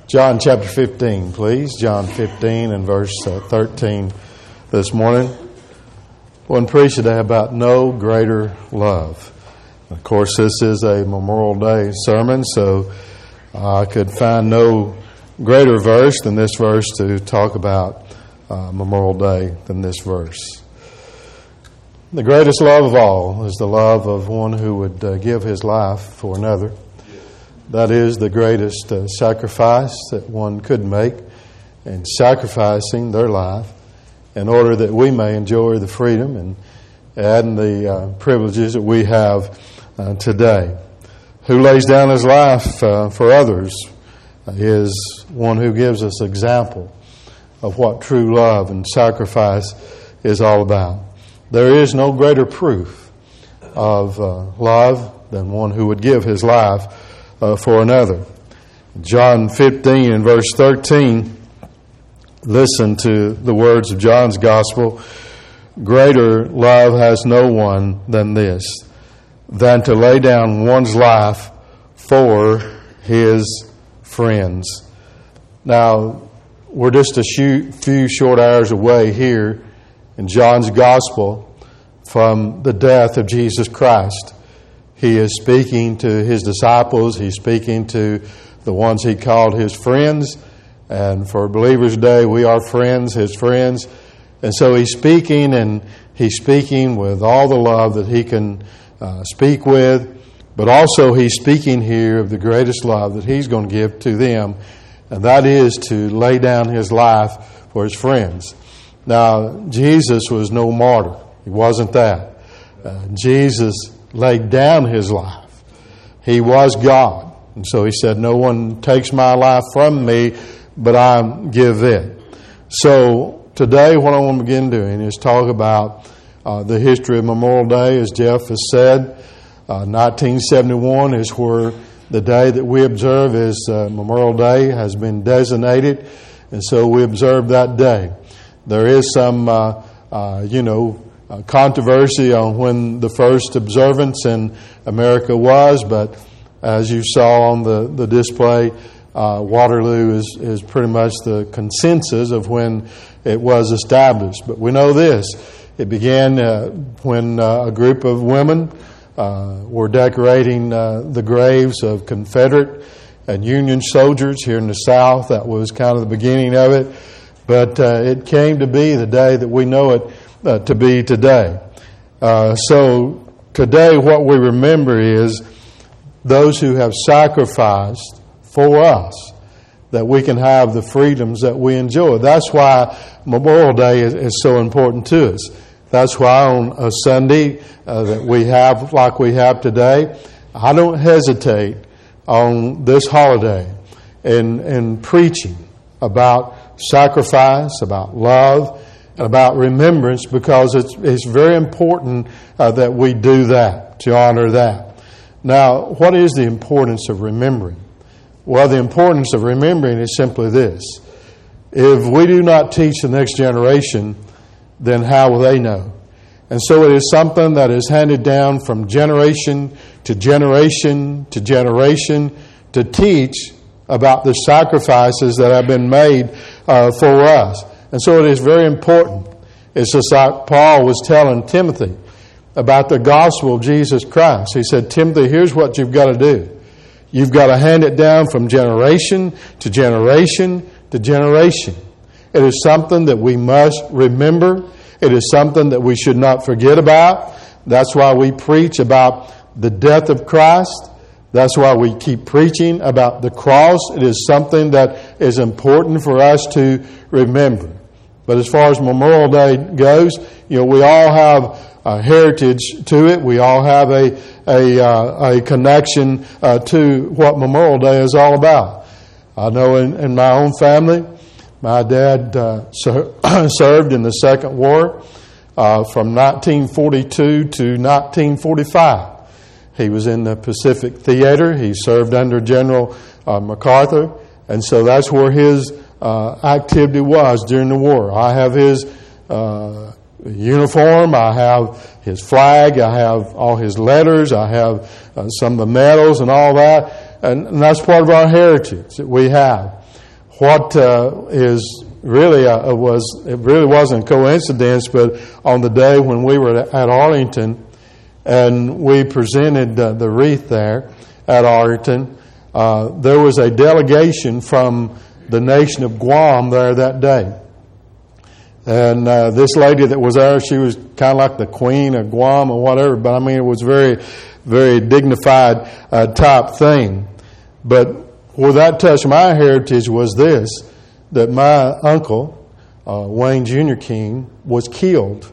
John chapter 15, please. John 15 and verse 13 this morning. One preached today about no greater love. Of course, this is a Memorial Day sermon, so I could find no greater verse than this verse to talk about Memorial Day than this verse. The greatest love of all is the love of one who would give his life for another. That is the greatest sacrifice that one could make, in sacrificing their life in order that we may enjoy the freedom and the privileges that we have today. Who lays down his life for others is one who gives us example of what true love and sacrifice is all about. There is no greater proof of love than one who would give his life for another. John 15 and verse 13, listen to the words of John's Gospel. Greater love has no one than this, than to lay down one's life for his friends. Now, we're just a few short hours away here in John's Gospel from the death of Jesus Christ. He is speaking to his disciples. He's speaking to the ones he called his friends. And for Believers Day, we are friends, his friends. And so he's speaking, and he's speaking with all the love that he can speak with. But also he's speaking here of the greatest love that he's going to give to them. And that is to lay down his life for his friends. Now, Jesus was no martyr. He wasn't that. Jesus laid down his life. He was God. And so he said, no one takes my life from me, but I give it. So today what I want to begin doing is talk about the history of Memorial Day. As Jeff has said, 1971 is where the day that we observe as Memorial Day has been designated. And so we observe that day. There is some, controversy on when the first observance in America was, but as you saw on the display, Waterloo is pretty much the consensus of when it was established. But we know this. It began when a group of women were decorating the graves of Confederate and Union soldiers here in the South. That was kind of the beginning of it. But it came to be the day that we know it to be today. So today what we remember is those who have sacrificed for us that we can have the freedoms that we enjoy. That's why Memorial Day is so important to us. That's why on a Sunday that we have, like we have today, I don't hesitate on this holiday in preaching about sacrifice, about love, and about remembrance, because it's very important that we do that, to honor that. Now, what is the importance of remembering? Well, the importance of remembering is simply this. If we do not teach the next generation, then how will they know? And so it is something that is handed down from generation to generation to generation to teach about the sacrifices that have been made for us. And so it is very important. It's just like Paul was telling Timothy about the gospel of Jesus Christ. He said, Timothy, here's what you've got to do. You've got to hand it down from generation to generation to generation. It is something that we must remember. It is something that we should not forget about. That's why we preach about the death of Christ. That's why we keep preaching about the cross. It is something that is important for us to remember. But as far as Memorial Day goes, we all have a heritage to it. We all have a connection to what Memorial Day is all about. I know in my own family, my dad served in the Second War from 1942 to 1945. He was in the Pacific Theater. He served under General MacArthur. And so that's where his activity was during the war. I have his uniform. I have his flag. I have all his letters. I have some of the medals and all that. And that's part of our heritage that we have. what is really it really wasn't a coincidence, but on the day when we were at Arlington and we presented the wreath there at Arlington, there was a delegation from the nation of Guam there that day. And this lady that was there, she was kind of like the queen of Guam or whatever, but I mean, it was very, very dignified type thing. But where that touched my heritage was this, that my uncle, Wayne Jr. King, was killed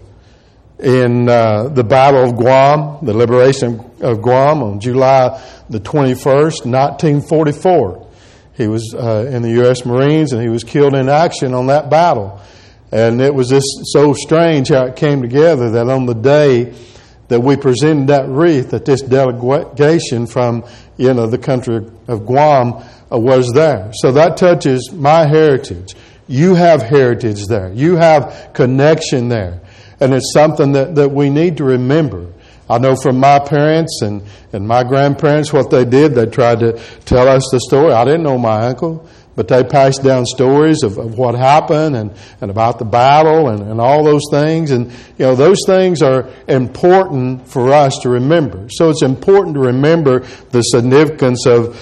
in the Battle of Guam, the liberation of Guam on July the 21st, 1944. He was in the U.S. Marines, and he was killed in action on that battle. And it was just so strange how it came together that on the day that we presented that wreath, that this delegation from, the country of Guam was there. So that touches my heritage. You have heritage there. You have connection there. And it's something that we need to remember. I know from my parents and my grandparents what they did. They tried to tell us the story. I didn't know my uncle, but they passed down stories of what happened and about the battle and all those things. And, those things are important for us to remember. So it's important to remember the significance of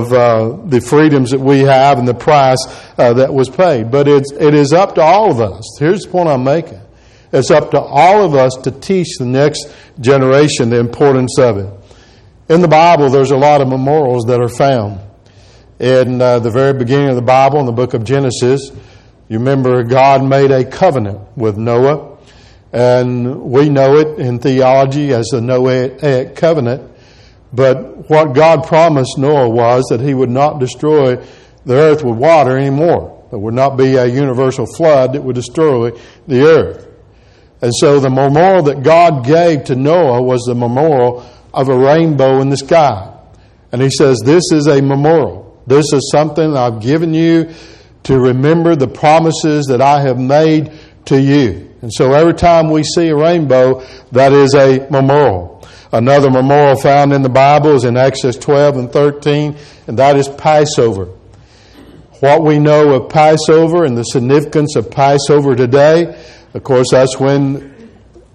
the freedoms that we have and the price that was paid. But it is up to all of us. Here's the point I'm making. It's up to all of us to teach the next generation the importance of it. In the Bible, there's a lot of memorials that are found. In the very beginning of the Bible, in the book of Genesis, you remember God made a covenant with Noah. And we know it in theology as the Noahic covenant. But what God promised Noah was that he would not destroy the earth with water anymore. There would not be a universal flood that would destroy the earth. And so the memorial that God gave to Noah was the memorial of a rainbow in the sky. And he says, this is a memorial. This is something I've given you to remember the promises that I have made to you. And so every time we see a rainbow, that is a memorial. Another memorial found in the Bible is in Exodus 12 and 13, and that is Passover. What we know of Passover and the significance of Passover today, of course, that's when,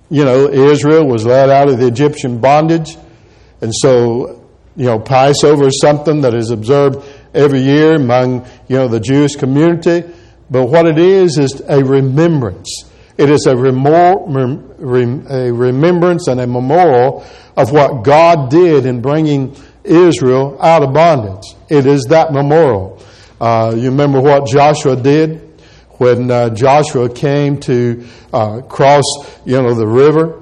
Israel was led out of the Egyptian bondage. And so, Passover is something that is observed every year among, the Jewish community. But what it is a remembrance. It is a remembrance and a memorial of what God did in bringing Israel out of bondage. It is that memorial. You remember what Joshua did? When Joshua came to cross, the river,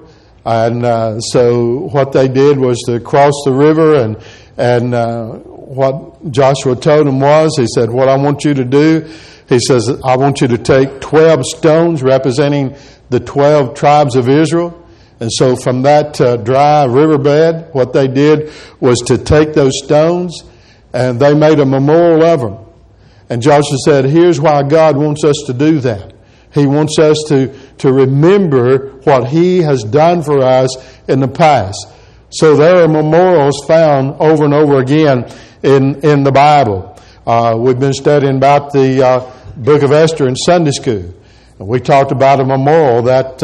and so what they did was to cross the river, and what Joshua told him was, he said, "What I want you to do," he says, "I want you to take 12 stones representing the 12 tribes of Israel." And so from that dry riverbed, what they did was to take those stones, and they made a memorial of them. And Joshua said, here's why God wants us to do that. He wants us to remember what He has done for us in the past. So there are memorials found over and over again in the Bible. We've been studying about the book of Esther in Sunday school. And we talked about a memorial that,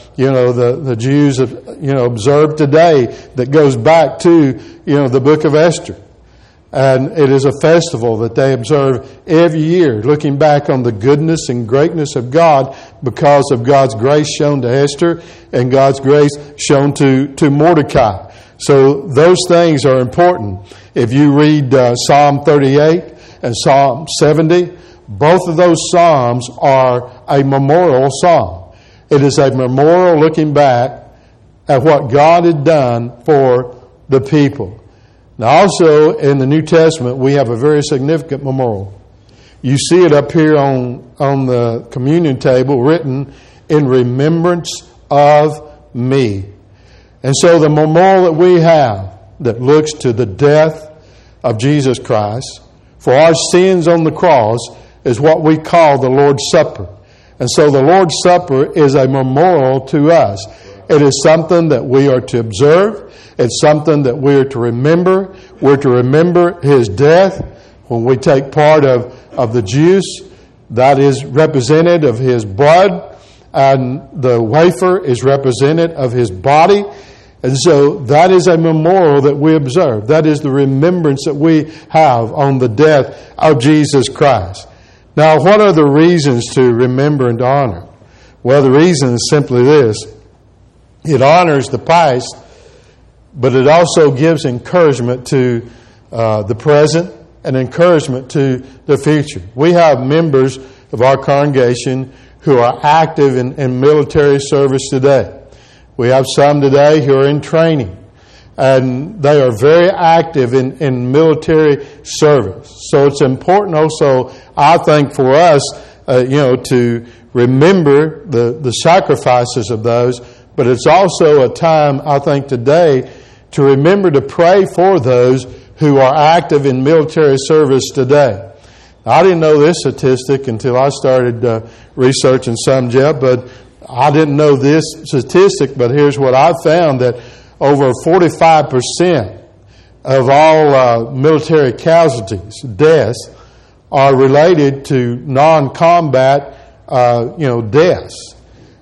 the Jews, observe today that goes back to, the book of Esther. And it is a festival that they observe every year, looking back on the goodness and greatness of God because of God's grace shown to Esther and God's grace shown to Mordecai. So those things are important. If you read Psalm 38 and Psalm 70, both of those psalms are a memorial psalm. It is a memorial looking back at what God had done for the people. Now also in the New Testament we have a very significant memorial. You see it up here on the communion table written, "In remembrance of me." And so the memorial that we have that looks to the death of Jesus Christ for our sins on the cross is what we call the Lord's Supper. And so the Lord's Supper is a memorial to us. It is something that we are to observe. It's something that we are to remember. We're to remember His death. When we take part of the juice, that is represented of His blood, and the wafer is represented of His body. And so that is a memorial that we observe. That is the remembrance that we have on the death of Jesus Christ. Now, what are the reasons to remember and to honor? Well, the reason is simply this. It honors the past, but it also gives encouragement to the present and encouragement to the future. We have members of our congregation who are active in military service today. We have some today who are in training, and they are very active in military service. So it's important also, I think, for us, to remember the sacrifices of those, but it's also a time, I think, today to remember to pray for those who are active in military service today. I didn't know this statistic until I started researching some, Jeff, but I didn't know this statistic, but here's what I found, that over 45% of all military casualties, deaths, are related to non-combat, deaths.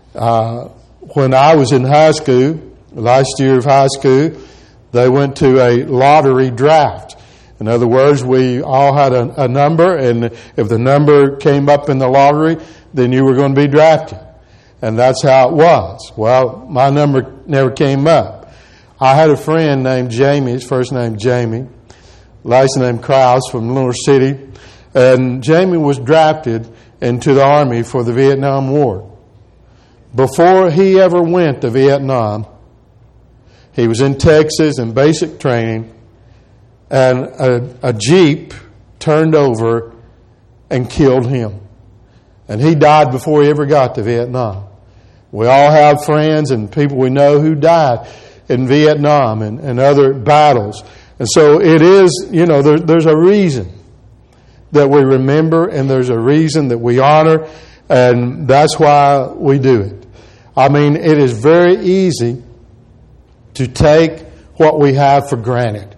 When I was in high school, last year of high school, they went to a lottery draft. In other words, we all had a number, and if the number came up in the lottery, then you were going to be drafted. And that's how it was. Well, my number never came up. I had a friend named Jamie, his first name Jamie, last name Krause, from Lenore City, and Jamie was drafted into the Army for the Vietnam War. Before he ever went to Vietnam, he was in Texas in basic training, and a Jeep turned over and killed him. And he died before he ever got to Vietnam. We all have friends and people we know who died in Vietnam and other battles. And so it is, there's a reason that we remember, and there's a reason that we honor, and that's why we do it. I mean, it is very easy to take what we have for granted.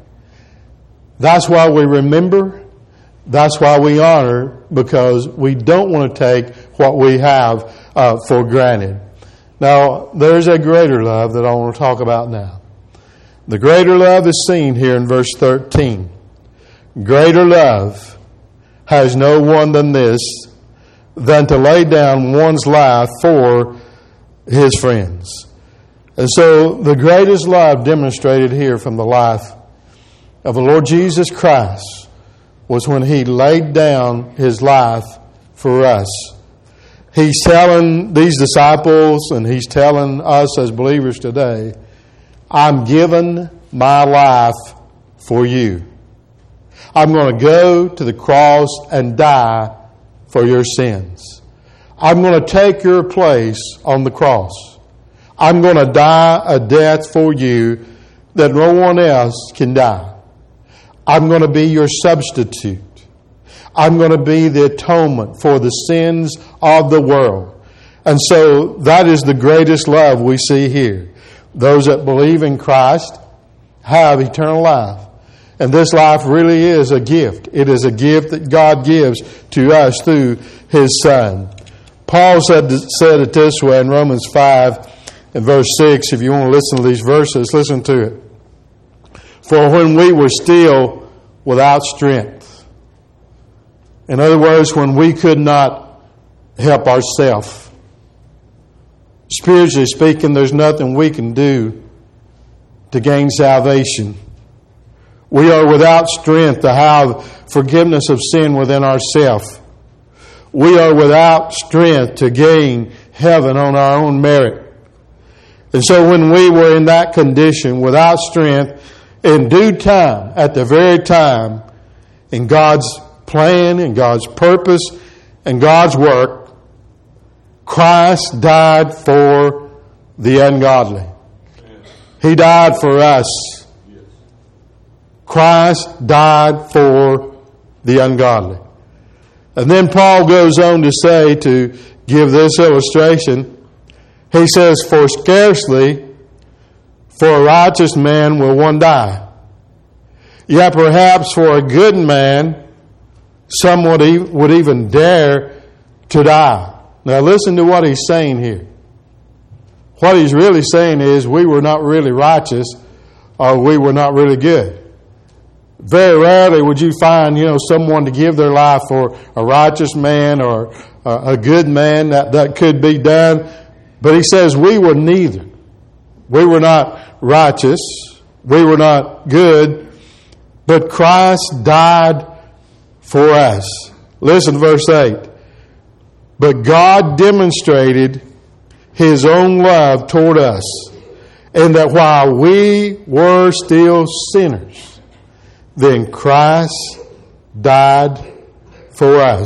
That's why we remember. That's why we honor, because we don't want to take what we have for granted. Now, there's a greater love that I want to talk about now. The greater love is seen here in verse 13. Greater love has no one than this, than to lay down one's life for his friends. And so the greatest love demonstrated here from the life of the Lord Jesus Christ was when He laid down His life for us. He's telling these disciples, and He's telling us as believers today, I'm giving my life for you. I'm going to go to the cross and die for your sins. I'm going to take your place on the cross. I'm going to die a death for you that no one else can die. I'm going to be your substitute. I'm going to be the atonement for the sins of the world. And so that is the greatest love we see here. Those that believe in Christ have eternal life. And this life really is a gift. It is a gift that God gives to us through His Son. Paul said it this way in Romans 5 and verse 6. If you want to listen to these verses, listen to it. For when we were still without strength, in other words, when we could not help ourselves, spiritually speaking, there's nothing we can do to gain salvation. We are without strength to have forgiveness of sin within ourselves. We are without strength to gain heaven on our own merit. And so when we were in that condition, without strength, in due time, at the very time, in God's plan, in God's purpose, and God's work, Christ died for the ungodly. He died for us. Christ died for the ungodly. And then Paul goes on to say, to give this illustration, he says, for scarcely for a righteous man will one die. Yet perhaps for a good man Some would even dare to die. Now listen to what he's saying here. What he's really saying is we were not really righteous, or we were not really good. Very rarely would you find, someone to give their life for a righteous man or a good man. That could be done. But he says we were neither. We were not righteous. We were not good. But Christ died for us. Listen to verse 8. But God demonstrated His own love toward us, in that while we were still sinners, then Christ died for us.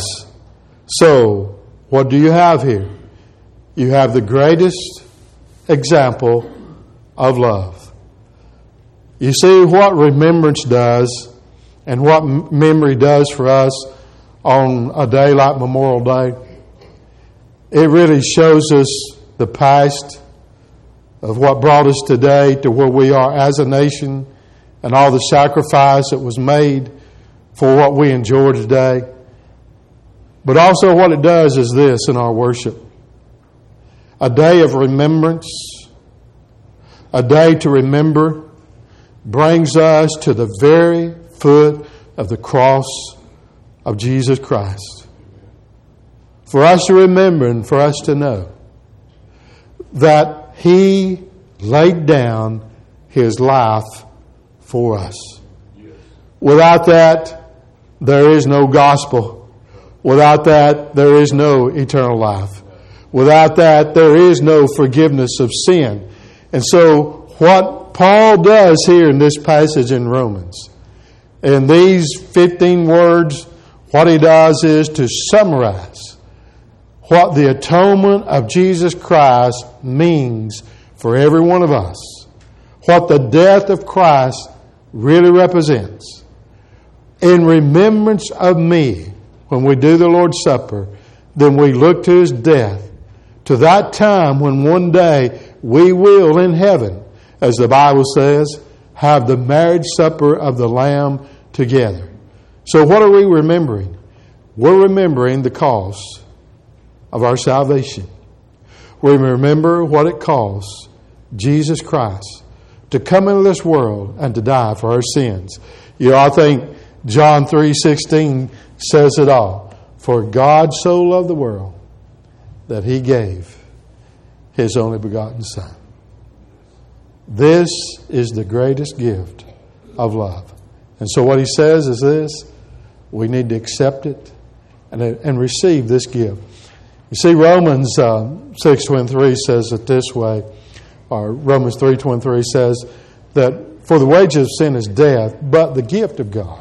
So, what do you have here? You have the greatest example of love. You see what remembrance does and what memory does for us on a day like Memorial Day. It really shows us the past of what brought us today to where we are as a nation, and all the sacrifice that was made for what we enjoy today. But also what it does is this in our worship. A day of remembrance, a day to remember, brings us to the very foot of the cross of Jesus Christ. For us to remember and for us to know that He laid down His life for us. Without that, there is no gospel. Without that, there is no eternal life. Without that, there is no forgiveness of sin. And so, what Paul does here in this passage in Romans, in these 15 words, what he does is to summarize what the atonement of Jesus Christ means for every one of us. What the death of Christ really represents. In remembrance of me, when we do the Lord's Supper, then we look to His death, to that time when one day we will in heaven, as the Bible says, have the marriage supper of the Lamb together. So what are we remembering? We're remembering the cost of our salvation. We remember what it costs Jesus Christ to come into this world and to die for our sins. I think John 3:16 says it all. For God so loved the world that He gave His only begotten Son. This is the greatest gift of love. And so what he says is this: we need to accept it and receive this gift. You see, Romans 6:23 says it this way, or Romans 3:23 says that for the wages of sin is death, but the gift of God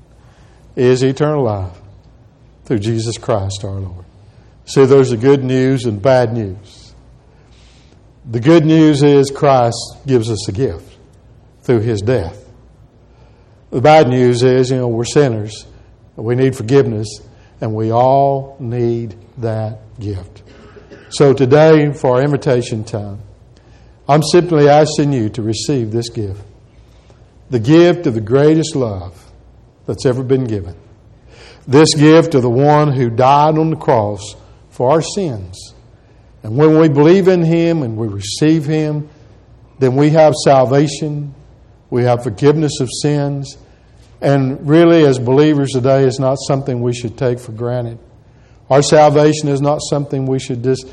is eternal life through Jesus Christ our Lord. See, there's the good news and bad news. The good news is Christ gives us a gift through His death. The bad news is, we're sinners. We need forgiveness, and we all need that gift. So today, for our invitation time, I'm simply asking you to receive this gift. The gift of the greatest love that's ever been given. This gift of the one who died on the cross for our sins. And when we believe in Him and we receive Him, then we have salvation. We have forgiveness of sins. And really, as believers today, it's not something we should take for granted. Our salvation is not something we should just,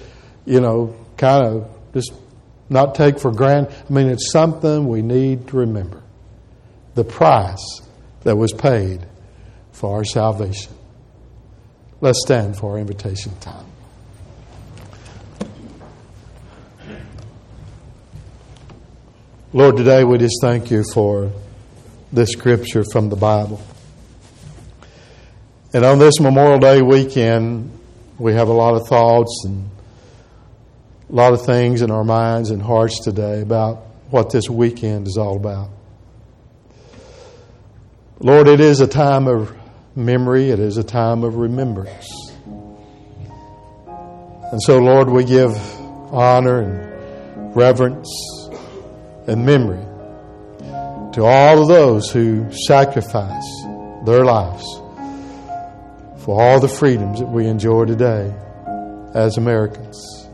just not take for granted. It's something we need to remember. The price that was paid for our salvation. Let's stand for our invitation time. Lord, today we just thank You for this scripture from the Bible. And on this Memorial Day weekend, we have a lot of thoughts and a lot of things in our minds and hearts today about what this weekend is all about. Lord, it is a time of memory. It is a time of remembrance. And so, Lord, we give honor and reverence and memory to all of those who sacrifice their lives for all the freedoms that we enjoy today as Americans.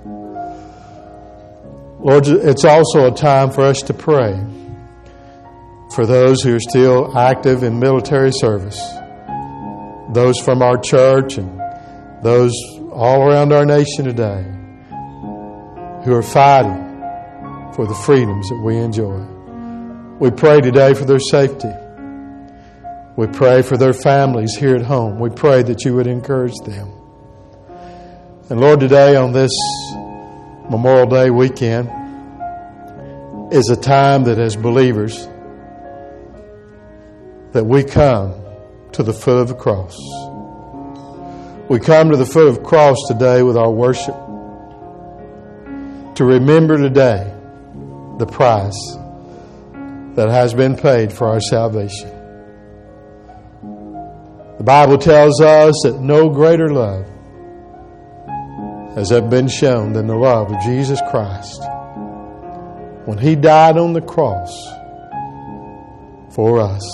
Lord, it's also a time for us to pray for those who are still active in military service, those from our church and those all around our nation today who are fighting for the freedoms that we enjoy. We pray today for their safety. We pray for their families here at home. We pray that you would encourage them. And Lord, today on this Memorial Day weekend is a time that as believers that we come to the foot of the cross. We come to the foot of the cross today with our worship to remember today the price that has been paid for our salvation. The Bible tells us that no greater love has ever been shown than the love of Jesus Christ when He died on the cross for us.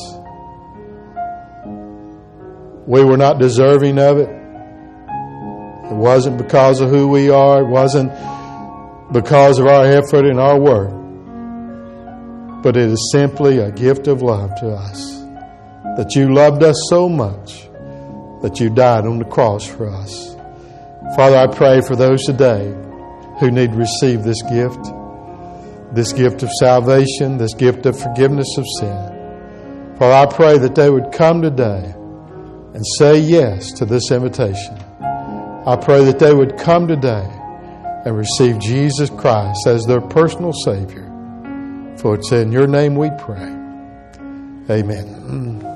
We were not deserving of it. It wasn't because of who we are. It wasn't because of our effort and our work. But it is simply a gift of love to us. That you loved us so much that you died on the cross for us. Father, I pray for those today who need to receive this gift of salvation, this gift of forgiveness of sin. Father, I pray that they would come today and say yes to this invitation. I pray that they would come today and receive Jesus Christ as their personal Savior. For it's in your name we pray. Amen.